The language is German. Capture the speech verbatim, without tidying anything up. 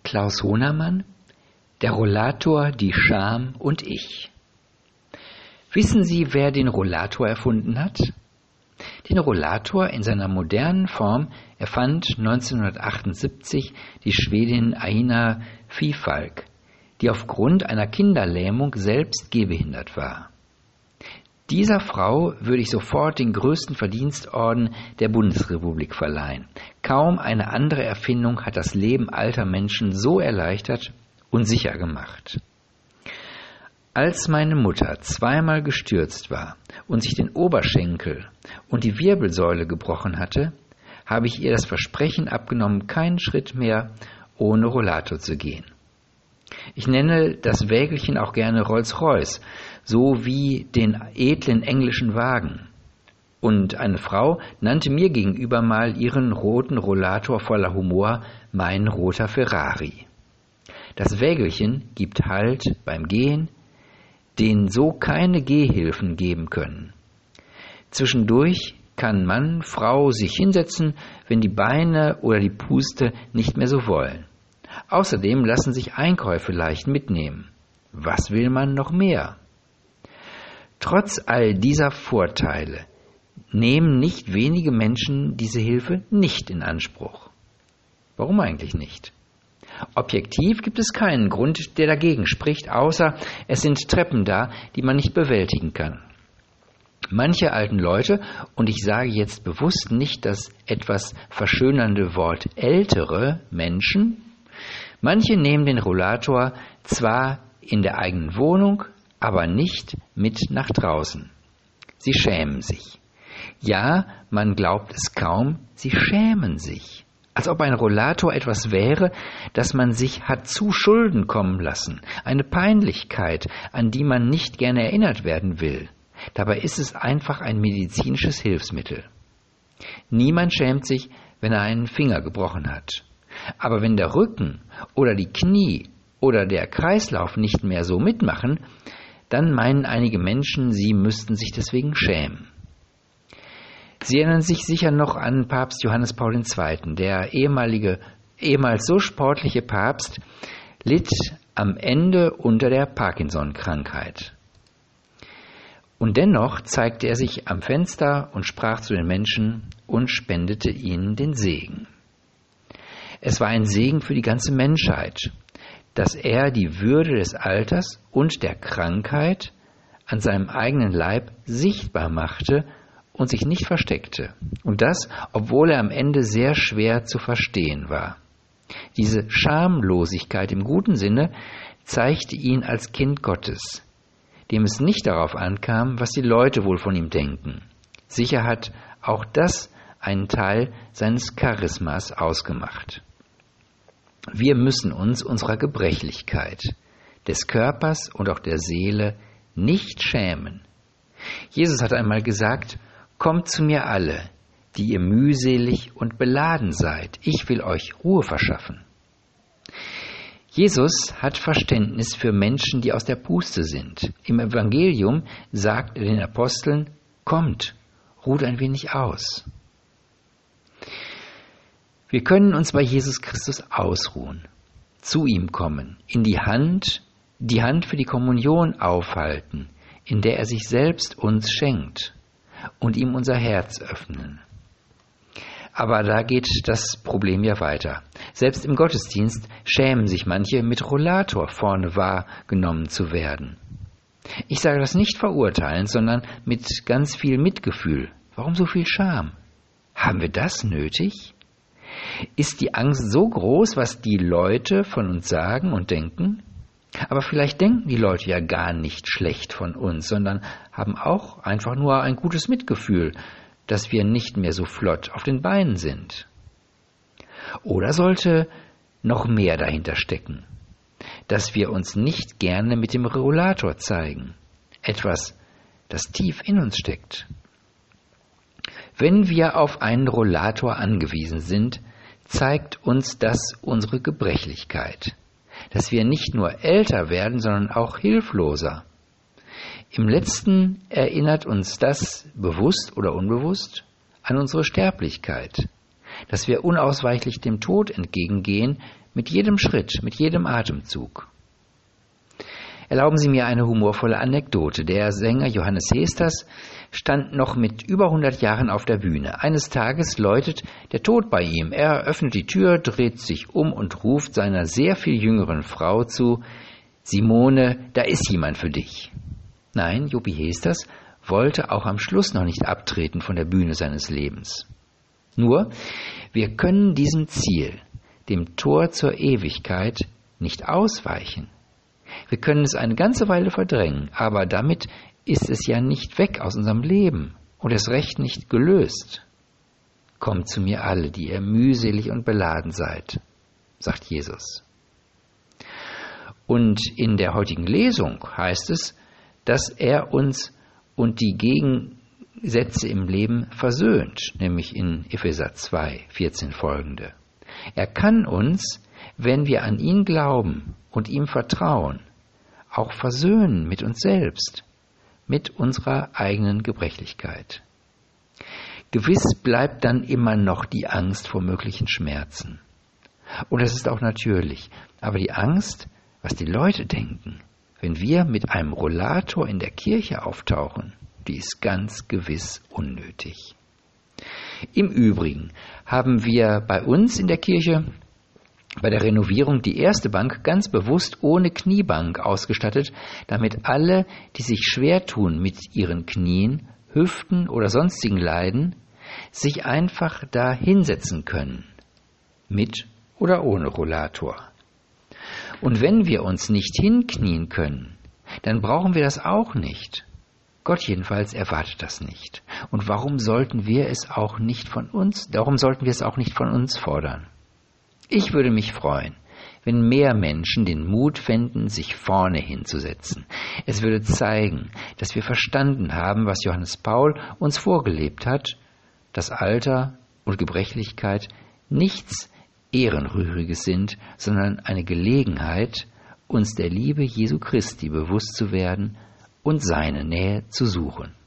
Klaus Hohnermann, der Rollator, die Scham und ich. Wissen Sie, wer den Rollator erfunden hat? Den Rollator in seiner modernen Form erfand neunzehnhundertachtundsiebzig die Schwedin Aina Fiefalk, die aufgrund einer Kinderlähmung selbst gehbehindert war. Dieser Frau würde ich sofort den größten Verdienstorden der Bundesrepublik verleihen. Kaum eine andere Erfindung hat das Leben alter Menschen so erleichtert und sicher gemacht. Als meine Mutter zweimal gestürzt war und sich den Oberschenkel und die Wirbelsäule gebrochen hatte, habe ich ihr das Versprechen abgenommen, keinen Schritt mehr ohne Rollator zu gehen. Ich nenne das Wägelchen auch gerne Rolls-Royce, so wie den edlen englischen Wagen. Und eine Frau nannte mir gegenüber mal ihren roten Rollator voller Humor mein roter Ferrari. Das Wägelchen gibt Halt beim Gehen, den so keine Gehhilfen geben können. Zwischendurch kann Mann, Frau sich hinsetzen, wenn die Beine oder die Puste nicht mehr so wollen. Außerdem lassen sich Einkäufe leicht mitnehmen. Was will man noch mehr? Trotz all dieser Vorteile nehmen nicht wenige Menschen diese Hilfe nicht in Anspruch. Warum eigentlich nicht? Objektiv gibt es keinen Grund, der dagegen spricht, außer es sind Treppen da, die man nicht bewältigen kann. Manche alten Leute, und ich sage jetzt bewusst nicht das etwas verschönernde Wort ältere Menschen, manche nehmen den Rollator zwar in der eigenen Wohnung, aber nicht mit nach draußen. Sie schämen sich. Ja, man glaubt es kaum, sie schämen sich. Als ob ein Rollator etwas wäre, das man sich hat zu Schulden kommen lassen. Eine Peinlichkeit, an die man nicht gerne erinnert werden will. Dabei ist es einfach ein medizinisches Hilfsmittel. Niemand schämt sich, wenn er einen Finger gebrochen hat. Aber wenn der Rücken oder die Knie oder der Kreislauf nicht mehr so mitmachen, dann meinen einige Menschen, sie müssten sich deswegen schämen. Sie erinnern sich sicher noch an Papst Johannes Paul der Zweite. Der ehemalige, ehemals so sportliche Papst litt am Ende unter der Parkinson-Krankheit. Und dennoch zeigte er sich am Fenster und sprach zu den Menschen und spendete ihnen den Segen. Es war ein Segen für die ganze Menschheit, dass er die Würde des Alters und der Krankheit an seinem eigenen Leib sichtbar machte und sich nicht versteckte. Und das, obwohl er am Ende sehr schwer zu verstehen war. Diese Schamlosigkeit im guten Sinne zeigte ihn als Kind Gottes, dem es nicht darauf ankam, was die Leute wohl von ihm denken. Sicher hat auch das einen Teil seines Charismas ausgemacht. Wir müssen uns unserer Gebrechlichkeit, des Körpers und auch der Seele nicht schämen. Jesus hat einmal gesagt, kommt zu mir alle, die ihr mühselig und beladen seid. Ich will euch Ruhe verschaffen. Jesus hat Verständnis für Menschen, die aus der Puste sind. Im Evangelium sagt er den Aposteln, kommt, ruht ein wenig aus. Wir können uns bei Jesus Christus ausruhen, zu ihm kommen, in die Hand, die Hand für die Kommunion aufhalten, in der er sich selbst uns schenkt und ihm unser Herz öffnen. Aber da geht das Problem ja weiter. Selbst im Gottesdienst schämen sich manche, mit Rollator vorne wahrgenommen zu werden. Ich sage das nicht verurteilend, sondern mit ganz viel Mitgefühl. Warum so viel Scham? Haben wir das nötig? Ist die Angst so groß, was die Leute von uns sagen und denken? Aber vielleicht denken die Leute ja gar nicht schlecht von uns, sondern haben auch einfach nur ein gutes Mitgefühl, dass wir nicht mehr so flott auf den Beinen sind. Oder sollte noch mehr dahinter stecken, dass wir uns nicht gerne mit dem Rollator zeigen, etwas, das tief in uns steckt. Wenn wir auf einen Rollator angewiesen sind, zeigt uns das unsere Gebrechlichkeit, dass wir nicht nur älter werden, sondern auch hilfloser. Im Letzten erinnert uns das, bewusst oder unbewusst, an unsere Sterblichkeit, dass wir unausweichlich dem Tod entgegengehen, mit jedem Schritt, mit jedem Atemzug. Erlauben Sie mir eine humorvolle Anekdote. Der Sänger Johannes Hesters stand noch mit über hundert Jahren auf der Bühne. Eines Tages läutet der Tod bei ihm. Er öffnet die Tür, dreht sich um und ruft seiner sehr viel jüngeren Frau zu: Simone, da ist jemand für dich. Nein, Jopi Hesters wollte auch am Schluss noch nicht abtreten von der Bühne seines Lebens. Nur, wir können diesem Ziel, dem Tor zur Ewigkeit, nicht ausweichen. Wir können es eine ganze Weile verdrängen, aber damit ist es ja nicht weg aus unserem Leben und erst recht nicht gelöst. Kommt zu mir alle, die ihr mühselig und beladen seid, sagt Jesus. Und in der heutigen Lesung heißt es, dass er uns und die Gegensätze im Leben versöhnt, nämlich in Epheser zwei, vierzehn folgende. Er kann uns, wenn wir an ihn glauben und ihm vertrauen, auch versöhnen mit uns selbst, mit unserer eigenen Gebrechlichkeit. Gewiss bleibt dann immer noch die Angst vor möglichen Schmerzen. Und das ist auch natürlich. Aber die Angst, was die Leute denken, wenn wir mit einem Rollator in der Kirche auftauchen, die ist ganz gewiss unnötig. Im Übrigen haben wir bei uns in der Kirche bei der Renovierung die erste Bank ganz bewusst ohne Kniebank ausgestattet, damit alle, die sich schwer tun mit ihren Knien, Hüften oder sonstigen Leiden, sich einfach da hinsetzen können, mit oder ohne Rollator. Und wenn wir uns nicht hinknien können, dann brauchen wir das auch nicht. Gott jedenfalls erwartet das nicht. Und warum sollten wir es auch nicht von uns, darum sollten wir es auch nicht von uns fordern? Ich würde mich freuen, wenn mehr Menschen den Mut fänden, sich vorne hinzusetzen. Es würde zeigen, dass wir verstanden haben, was Johannes Paul uns vorgelebt hat, dass Alter und Gebrechlichkeit nichts Ehrenrühriges sind, sondern eine Gelegenheit, uns der Liebe Jesu Christi bewusst zu werden und seine Nähe zu suchen.